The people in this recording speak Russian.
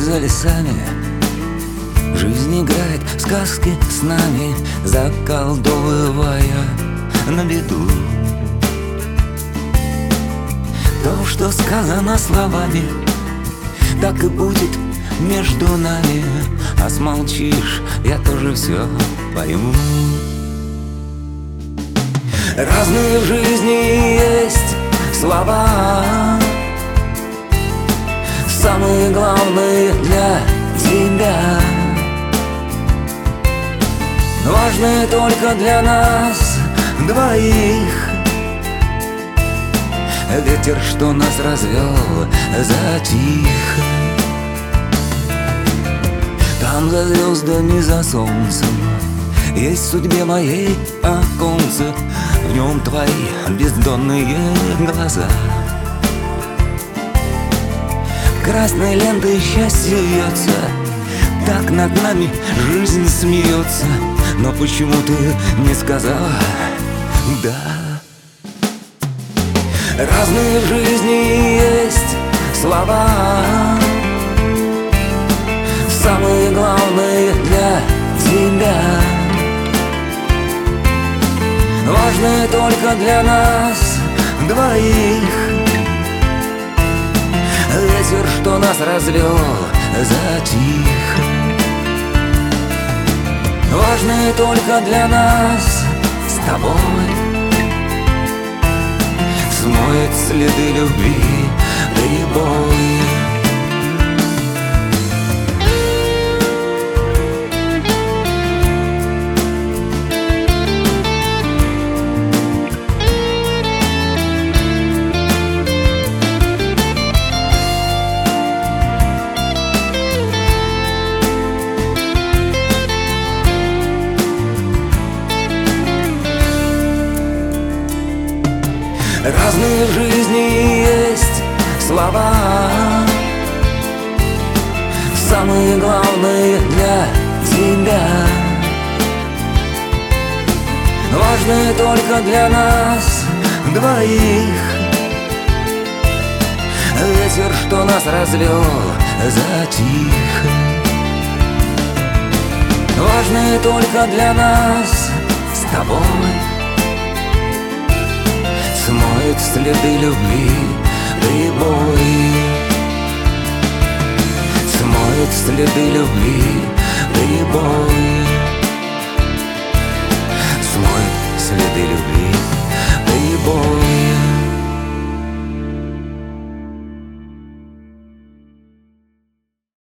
за лесами. Жизнь играет в сказки с нами, заколдовывая на беду. То, что сказано словами, так и будет между нами. А смолчишь, я тоже все пойму. Разные в жизни есть слова, самые главные для тебя, важные только для нас двоих. Ветер, что нас развел, затих. Там за звездами, за солнцем есть в судьбе моей оконце, в нем твои бездонные глаза. Красной лентой счастье вьется, так над нами жизнь смеется. Но почему ты не сказала «да»? Разные в жизни есть слова, самые главные для тебя, важные только для нас двоих. Ветер, что нас развел, затих. Важные только для нас с тобой. Смоет следы любви прибой. Разные в жизни есть слова, самые главные для тебя, важные только для нас двоих. Ветер, что нас развел, затих. Важные только для нас с тобой. Смоет следы любви прибой. Смоет следы любви